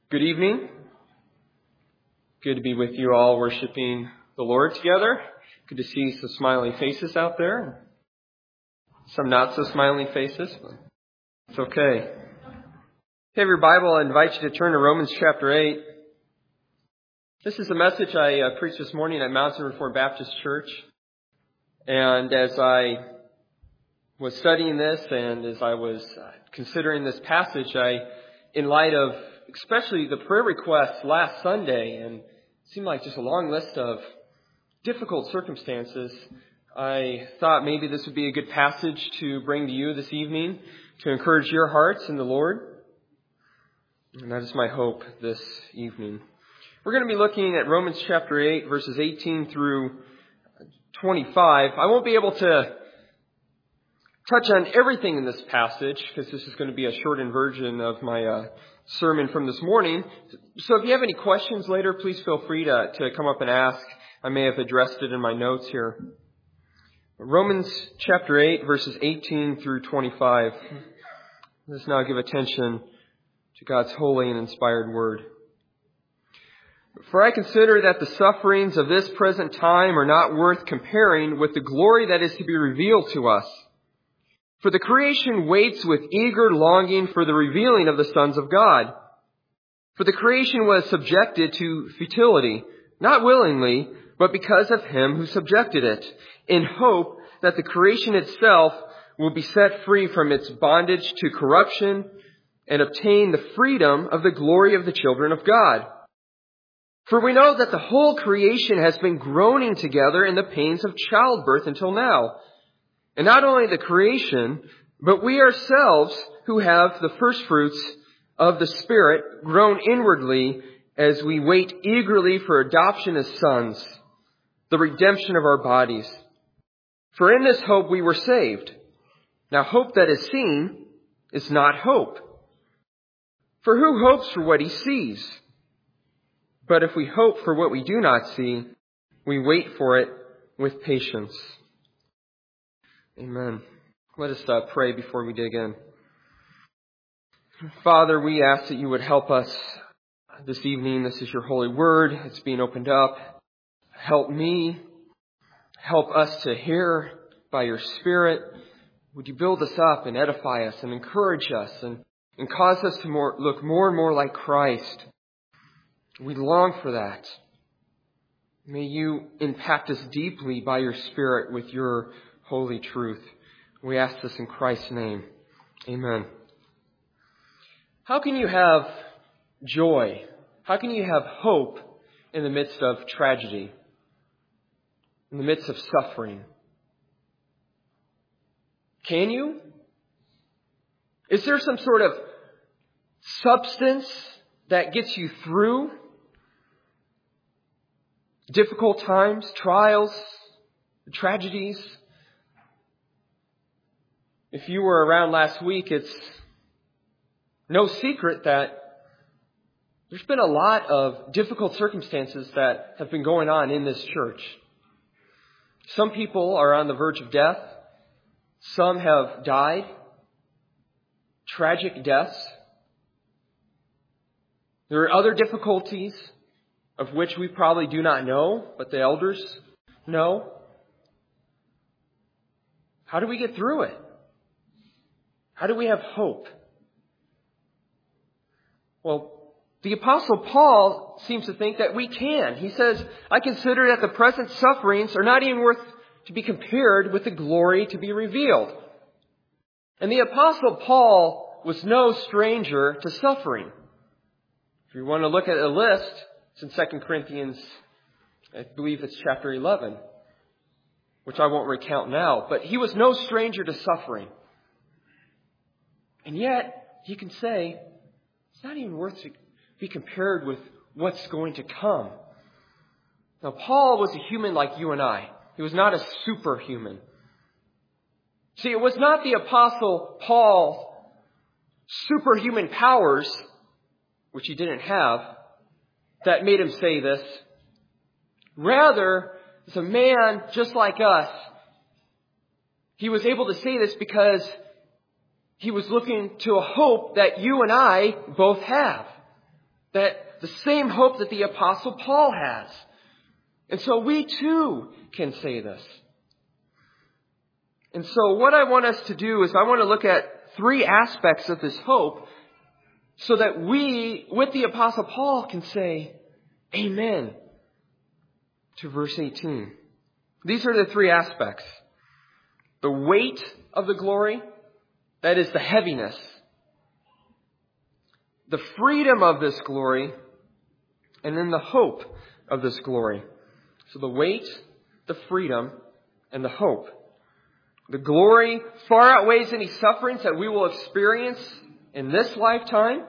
Good evening. Good to be with you all worshiping the Lord together. Good to see some smiling faces out there. Some not so smiling faces, but it's okay. If you have your Bible, I invite you to turn to Romans chapter 8. This is a message I preached this morning at Mountain Reformed Baptist Church. And as I was studying this and as I was considering this passage, in light of especially the prayer requests last Sunday, and it seemed like just a long list of difficult circumstances, I thought maybe this would be a good passage to bring to you this evening to encourage your hearts in the Lord. And that is my hope this evening. We're going to be looking at Romans chapter 8, verses 18 through 25. I won't be able to touch on everything in this passage because this is going to be a shortened version of my sermon from this morning. So if you have any questions later, please feel free to come up and ask. I may have addressed it in my notes here. Romans chapter 8, verses 18 through 25. Let's now give attention to God's holy and inspired word. For I consider that the sufferings of this present time are not worth comparing with the glory that is to be revealed to us. For the creation waits with eager longing for the revealing of the sons of God. For the creation was subjected to futility, not willingly, but because of him who subjected it, in hope that the creation itself will be set free from its bondage to corruption and obtain the freedom of the glory of the children of God. For we know that the whole creation has been groaning together in the pains of childbirth until now. And not only the creation, but we ourselves who have the first fruits of the Spirit groan inwardly as we wait eagerly for adoption as sons, the redemption of our bodies. For in this hope we were saved. Now hope that is seen is not hope. For who hopes for what he sees? But if we hope for what we do not see, we wait for it with patience. Amen. Let us pray before we dig in. Father, we ask that you would help us this evening. This is your holy word. It's being opened up. Help me. Help us to hear by your Spirit. Would you build us up and edify us and encourage us and cause us to look more and more like Christ. We long for that. May you impact us deeply by your Spirit with your holy truth. We ask this in Christ's name. Amen. How can you have joy? How can you have hope in the midst of tragedy? In the midst of suffering? Can you? Is there some sort of substance that gets you through difficult times, trials, tragedies? If you were around last week, it's no secret that there's been a lot of difficult circumstances that have been going on in this church. Some people are on the verge of death. Some have died. Tragic deaths. There are other difficulties of which we probably do not know, but the elders know. How do we get through it? How do we have hope? Well, the Apostle Paul seems to think that we can. He says, I consider that the present sufferings are not even worth to be compared with the glory to be revealed. And the Apostle Paul was no stranger to suffering. If you want to look at a list, it's in 2 Corinthians, I believe it's chapter 11, which I won't recount now. But he was no stranger to suffering. And yet, he can say, it's not even worth to be compared with what's going to come. Now, Paul was a human like you and I. He was not a superhuman. See, it was not the Apostle Paul's superhuman powers, which he didn't have, that made him say this. Rather, as a man just like us, he was able to say this because he was looking to a hope that you and I both have. That the same hope that the Apostle Paul has. And so we too can say this. And so what I want us to do is I want to look at three aspects of this hope so that we, with the Apostle Paul, can say amen to verse 18. These are the three aspects. The weight of the glory, that is the heaviness. The freedom of this glory, and then the hope of this glory. So the weight, the freedom, and the hope. The glory far outweighs any sufferings that we will experience in this lifetime.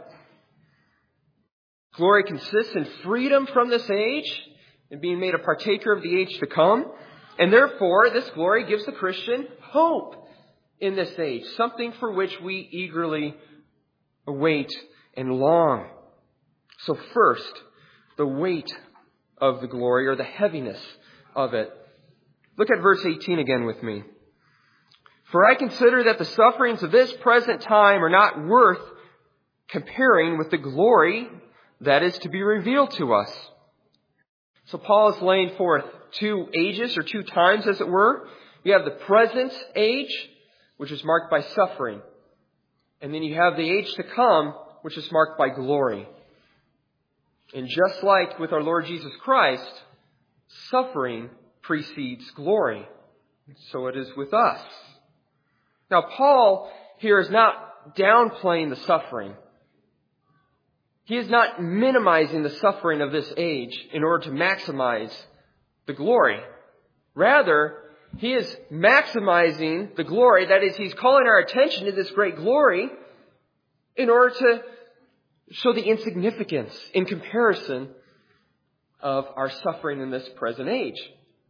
Glory consists in freedom from this age and being made a partaker of the age to come. And therefore, this glory gives the Christian hope in this age, something for which we eagerly await and long. So first, the weight of the glory, or the heaviness of it. Look at verse 18 again with me. For I consider that the sufferings of this present time are not worth comparing with the glory that is to be revealed to us. So Paul is laying forth two ages, or two times as it were. You have the present age, which is marked by suffering. And then you have the age to come, which is marked by glory. And just like with our Lord Jesus Christ, suffering precedes glory. So it is with us. Now, Paul here is not downplaying the suffering. He is not minimizing the suffering of this age in order to maximize the glory. Rather, he is maximizing the glory. That is, he's calling our attention to this great glory in order to show the insignificance in comparison of our suffering in this present age.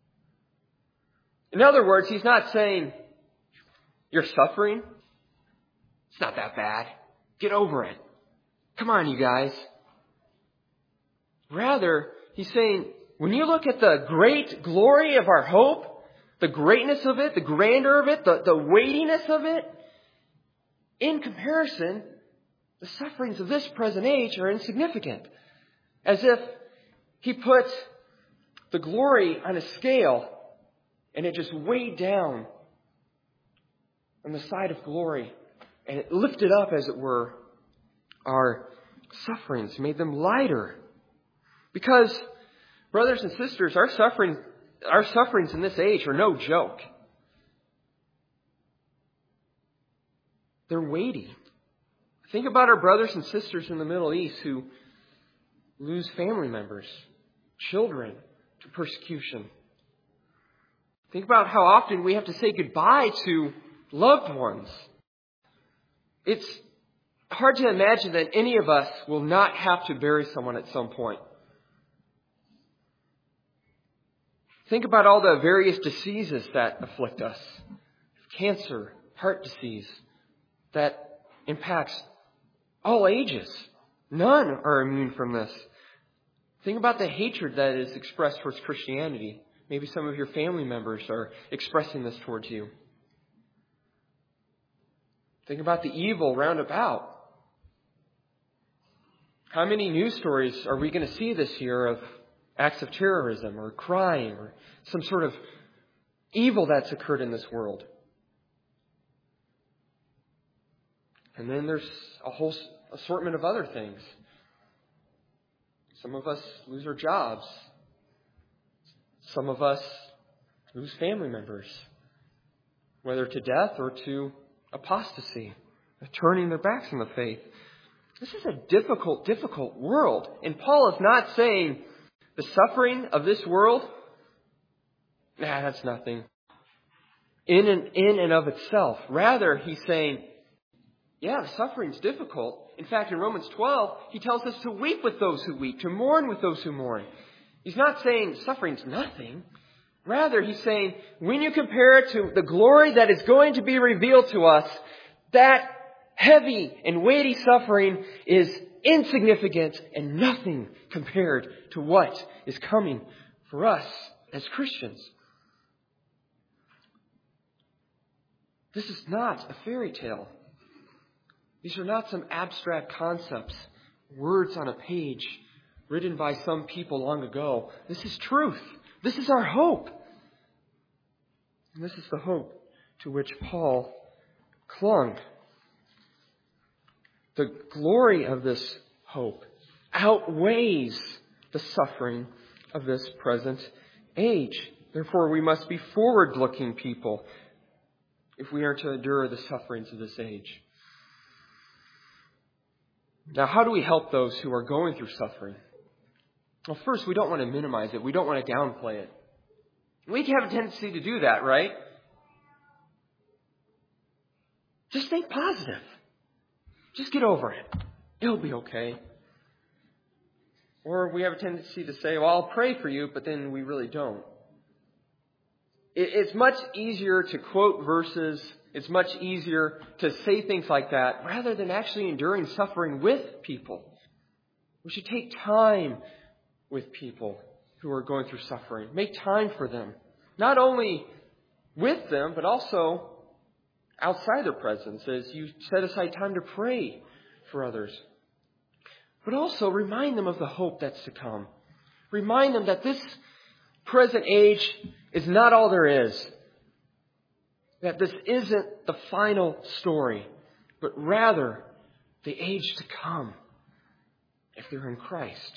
In other words, he's not saying, you're suffering? It's not that bad. Get over it. Come on, you guys. Rather, he's saying, when you look at the great glory of our hope, the greatness of it, the grandeur of it, the weightiness of it, in comparison, the sufferings of this present age are insignificant. As if he put the glory on a scale and it just weighed down on the side of glory, and it lifted up, as it were, our sufferings, made them lighter. Because, brothers and sisters, our sufferings in this age are no joke. They're weighty. Think about our brothers and sisters in the Middle East who lose family members, children to persecution. Think about how often we have to say goodbye to loved ones. It's hard to imagine that any of us will not have to bury someone at some point. Think about all the various diseases that afflict us. Cancer, heart disease, that impacts all ages. None are immune from this. Think about the hatred that is expressed towards Christianity. Maybe some of your family members are expressing this towards you. Think about the evil round about. How many news stories are we going to see this year of acts of terrorism or crime or some sort of evil that's occurred in this world? And then there's a whole assortment of other things. Some of us lose our jobs. Some of us lose family members, whether to death or to apostasy, turning their backs on the faith. This is a difficult, difficult world. And Paul is not saying the suffering of this world, that's nothing in and of itself. Rather, he's saying, yeah, the suffering's difficult. In fact, in Romans 12, he tells us to weep with those who weep, to mourn with those who mourn. He's not saying suffering's nothing. Rather, he's saying, when you compare it to the glory that is going to be revealed to us, that heavy and weighty suffering is insignificant and nothing compared to what is coming for us as Christians. This is not a fairy tale. These are not some abstract concepts words on a page written by some people long ago. This is truth. This is our hope. And this is the hope to which Paul clung. The glory of this hope outweighs the suffering of this present age. Therefore, we must be forward-looking people if we are to endure the sufferings of this age. Now, how do we help those who are going through suffering? Well, first, we don't want to minimize it. We don't want to downplay it. We have a tendency to do that, right? Just think positive. Just get over it. It'll be okay. Or we have a tendency to say, well, I'll pray for you, but then we really don't. It's much easier to quote verses. It's much easier to say things like that rather than actually enduring suffering with people. We should take time with people who are going through suffering. Make time for them. Not only with them, but also outside their presence as you set aside time to pray for others. But also remind them of the hope that's to come. Remind them that this present age is not all there is. That this isn't the final story, but rather the age to come if they're in Christ.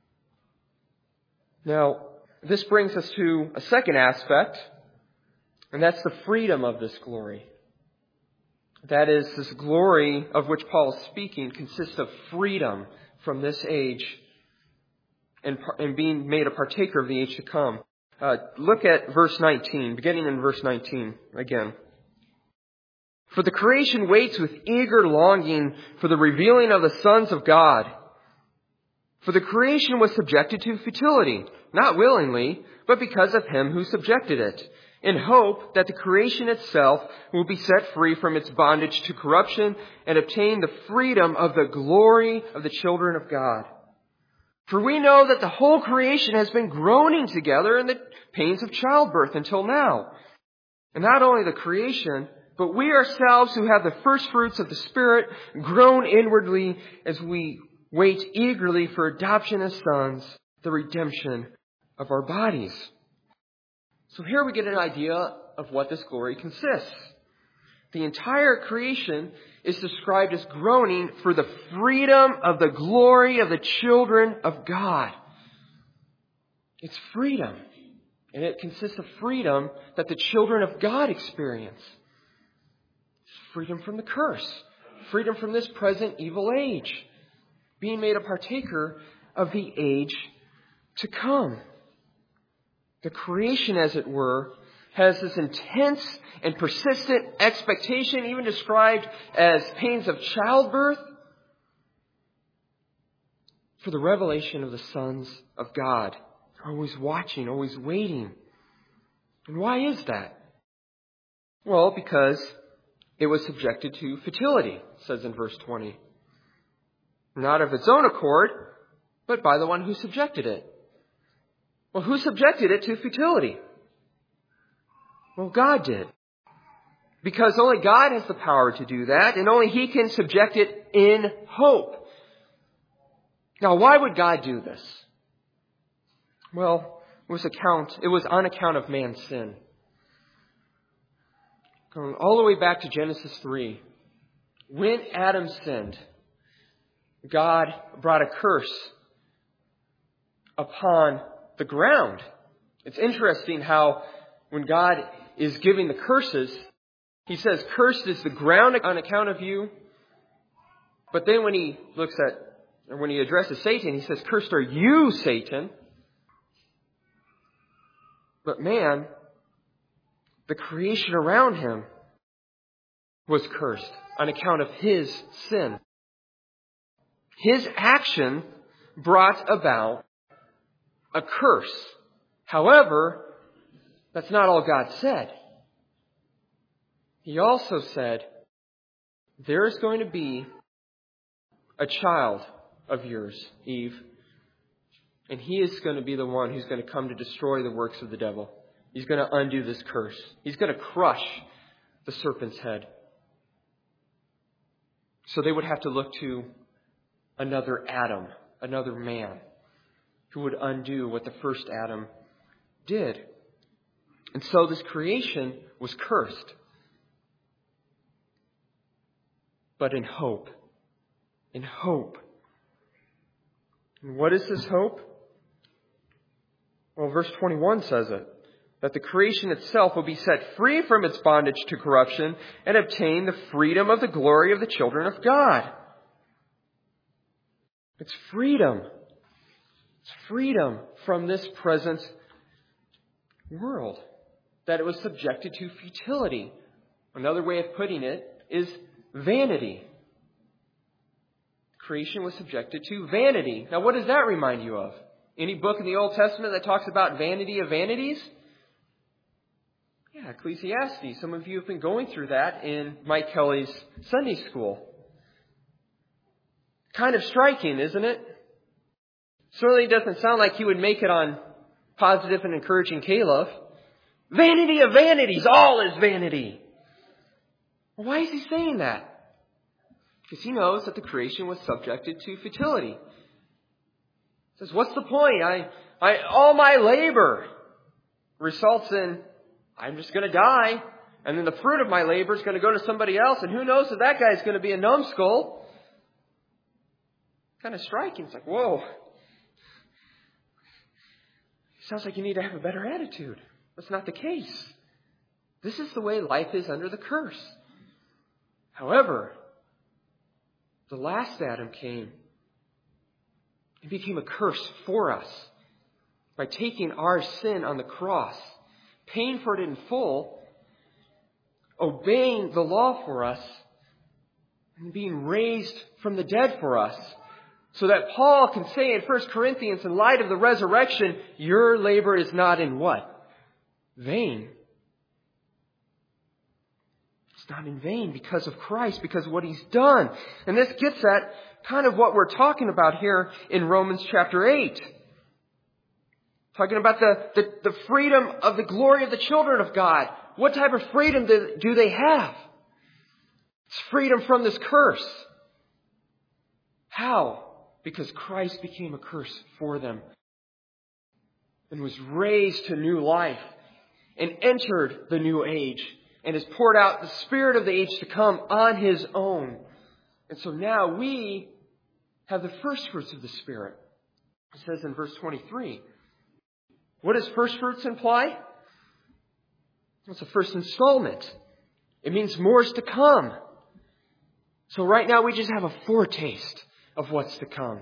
Now, this brings us to a second aspect, and that's the freedom of this glory. That is, this glory of which Paul is speaking consists of freedom from this age and being made a partaker of the age to come. Look at verse 19, beginning in verse 19 again. For the creation waits with eager longing for the revealing of the sons of God. For the creation was subjected to futility, not willingly, but because of him who subjected it, in hope that the creation itself will be set free from its bondage to corruption and obtain the freedom of the glory of the children of God. For we know that the whole creation has been groaning together in the pains of childbirth until now. And not only the creation, but we ourselves who have the first fruits of the Spirit groan inwardly as we wait eagerly for adoption as sons, the redemption of our bodies. So here we get an idea of what this glory consists. The entire creation is described as groaning for the freedom of the glory of the children of God. It's freedom. And it consists of freedom that the children of God experience. It's freedom from the curse. Freedom from this present evil age. Being made a partaker of the age to come. The creation, as it were, has this intense and persistent expectation, even described as pains of childbirth, for the revelation of the sons of God. They're always watching, always waiting. And why is that? Well, because it was subjected to futility, it says in verse 20. Not of its own accord, but by the one who subjected it. Well, who subjected it to futility? Well, God did. Because only God has the power to do that, and only He can subject it in hope. Now, why would God do this? Well, it was on account of man's sin. Going all the way back to Genesis 3. When Adam sinned, God brought a curse upon the ground. It's interesting how when God is giving the curses, He says, cursed is the ground on account of you. But then when He addresses Satan, He says, cursed are you, Satan. But man, the creation around him, was cursed on account of his sin. His action brought about a curse. However, that's not all God said. He also said, there is going to be a child of yours, Eve, and he is going to be the one who's going to come to destroy the works of the devil. He's going to undo this curse. He's going to crush the serpent's head. So they would have to look to another Adam, another man, who would undo what the first Adam did. And so this creation was cursed. But in hope. In hope. And what is this hope? Well, verse 21 says it. That the creation itself will be set free from its bondage to corruption and obtain the freedom of the glory of the children of God. It's freedom. It's freedom from this present world. That it was subjected to futility. Another way of putting it is vanity. Creation was subjected to vanity. Now, what does that remind you of? Any book in the Old Testament that talks about vanity of vanities? Yeah, Ecclesiastes. Some of you have been going through that in Mike Kelly's Sunday school. Kind of striking, isn't it? Certainly doesn't sound like he would make it on Positive and Encouraging Caleb. Vanity of vanities, all is vanity. Why is he saying that? Because he knows that the creation was subjected to futility. He says, what's the point? All my labor results in I'm just going to die, and then the fruit of my labor is going to go to somebody else, and who knows if that guy's going to be a numbskull. Kind of striking. It's like, whoa. Sounds like you need to have a better attitude. That's not the case. This is the way life is under the curse. However, the last Adam came and became a curse for us by taking our sin on the cross, paying for it in full, obeying the law for us, and being raised from the dead for us. So that Paul can say in 1 Corinthians, in light of the resurrection, your labor is not in what? Vain. It's not in vain because of Christ, because of what He's done. And this gets at kind of what we're talking about here in Romans chapter 8. Talking about the freedom of the glory of the children of God. What type of freedom do they have? It's freedom from this curse. How? Because Christ became a curse for them and was raised to new life and entered the new age and has poured out the Spirit of the age to come on His own. And so now we have the first fruits of the Spirit. It says in verse 23. What does first fruits imply? It's the first installment. It means more is to come. So right now we just have a foretaste of what's to come.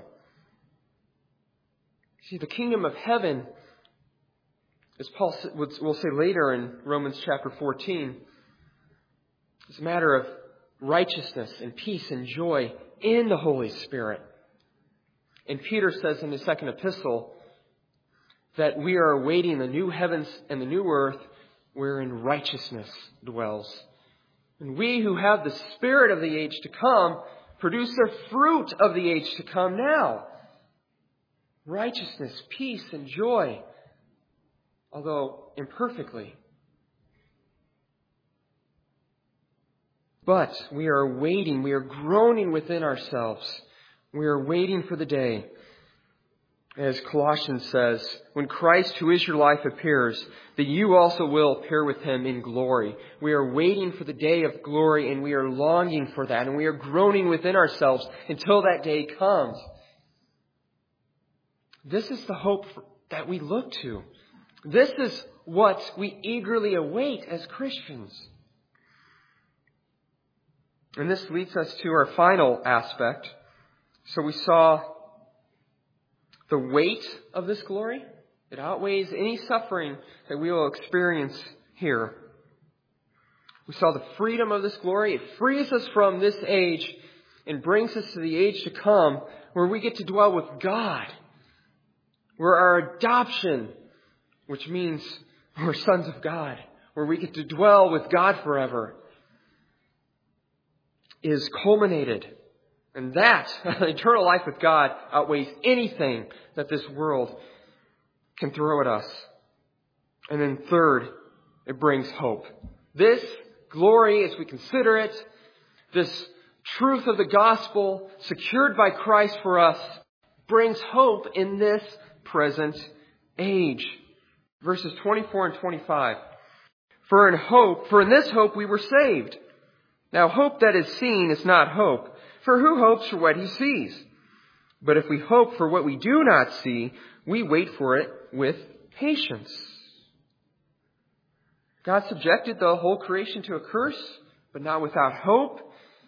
See, the kingdom of heaven, as Paul will say later in Romans chapter 14, is a matter of righteousness and peace and joy in the Holy Spirit. And Peter says in his second epistle that we are awaiting the new heavens and the new earth wherein righteousness dwells. And we who have the Spirit of the age to come produce the fruit of the age to come now. Righteousness, peace, and joy, although imperfectly. But we are waiting, we are groaning within ourselves. We are waiting for the day. As Colossians says, when Christ, who is your life, appears, that you also will appear with Him in glory. We are waiting for the day of glory, and we are longing for that, and we are groaning within ourselves until that day comes. This is the hope that we look to. This is what we eagerly await as Christians. And this leads us to our final aspect. So we saw the weight of this glory. It outweighs any suffering that we will experience here. We saw the freedom of this glory. It frees us from this age and brings us to the age to come where we get to dwell with God. Where our adoption, which means we're sons of God, where we get to dwell with God forever, is culminated. And that, eternal life with God, outweighs anything that this world can throw at us. And then third, it brings hope. This glory, as we consider it, this truth of the gospel secured by Christ for us brings hope in this present age. Verses 24 and 25. For in this hope we were saved. Now hope that is seen is not hope. For who hopes for what he sees? But if we hope for what we do not see, we wait for it with patience. God subjected the whole creation to a curse, but not without hope.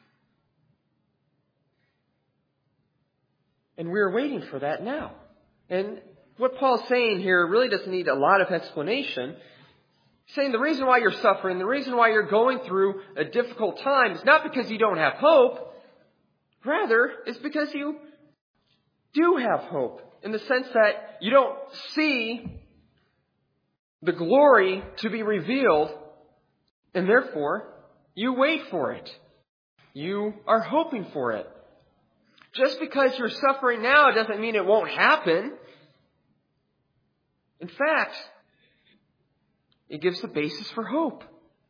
And we're waiting for that now. And what Paul's saying here really doesn't need a lot of explanation. He's saying the reason why you're suffering, the reason why you're going through a difficult time is not because you don't have hope. Rather, it's because you do have hope. In the sense that you don't see the glory to be revealed, and therefore you wait for it. You are hoping for it. Just because you're suffering now doesn't mean it won't happen. In fact, it gives the basis for hope.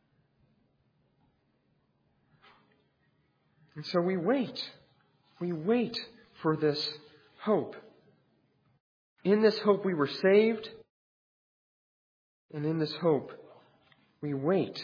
And so we wait. We wait for this hope. In this hope we were saved. And in this hope we wait.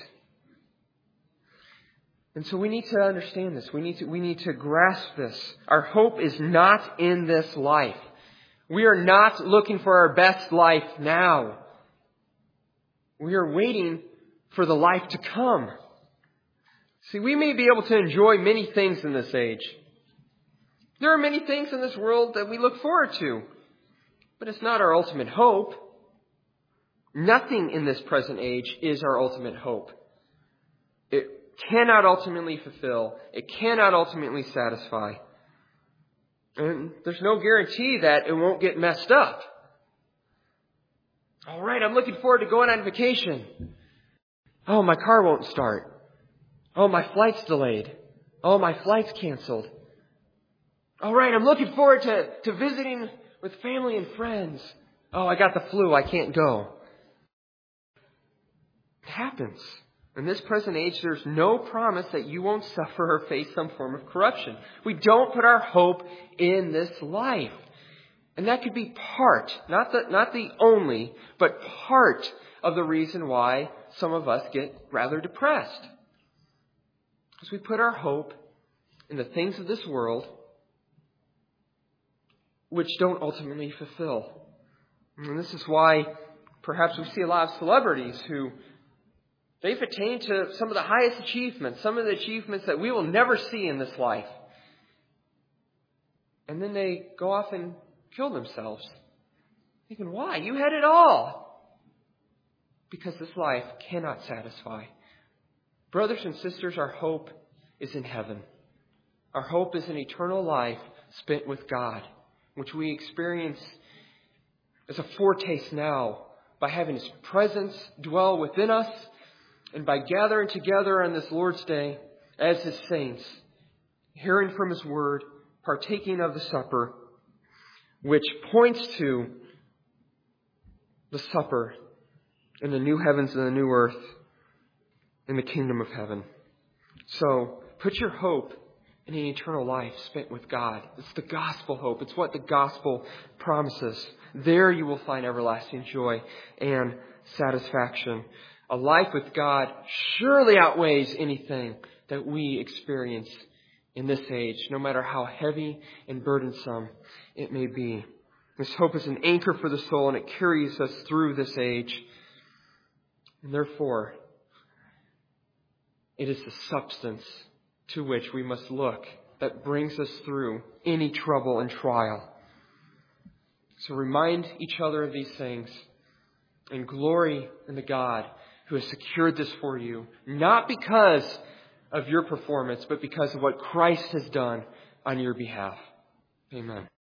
And so we need to understand this. We need to grasp this. Our hope is not in this life. We are not looking for our best life now. We are waiting for the life to come. See, we may be able to enjoy many things in this age. There are many things in this world that we look forward to. But it's not our ultimate hope. Nothing in this present age is our ultimate hope. It cannot ultimately fulfill. It cannot ultimately satisfy. And there's no guarantee that it won't get messed up. All right, I'm looking forward to going on vacation. Oh, my car won't start. Oh, my flight's delayed. Oh, my flight's canceled. All right, I'm looking forward to visiting with family and friends. Oh, I got the flu. I can't go. It happens. In this present age, there's no promise that you won't suffer or face some form of corruption. We don't put our hope in this life. And that could be part, not the only, but part of the reason why some of us get rather depressed. Because we put our hope in the things of this world which don't ultimately fulfill. And this is why perhaps we see a lot of celebrities who they've attained to some of the highest achievements, some of the achievements that we will never see in this life. And then they go off and kill themselves. Thinking, why? You had it all. Because this life cannot satisfy. Brothers and sisters, our hope is in heaven. Our hope is an eternal life spent with God, which we experience as a foretaste now by having His presence dwell within us and by gathering together on this Lord's Day as His saints, hearing from His Word, partaking of the supper, which points to the supper in the new heavens and the new earth in the kingdom of heaven. So put your hope in an eternal life spent with God. It's the gospel hope. It's what the gospel promises. There you will find everlasting joy and satisfaction. A life with God surely outweighs anything that we experience in this age, no matter how heavy and burdensome it may be. This hope is an anchor for the soul, and it carries us through this age. And therefore, it is the substance to which we must look that brings us through any trouble and trial. So remind each other of these things and glory in the God who has secured this for you, not because of your performance, but because of what Christ has done on your behalf. Amen.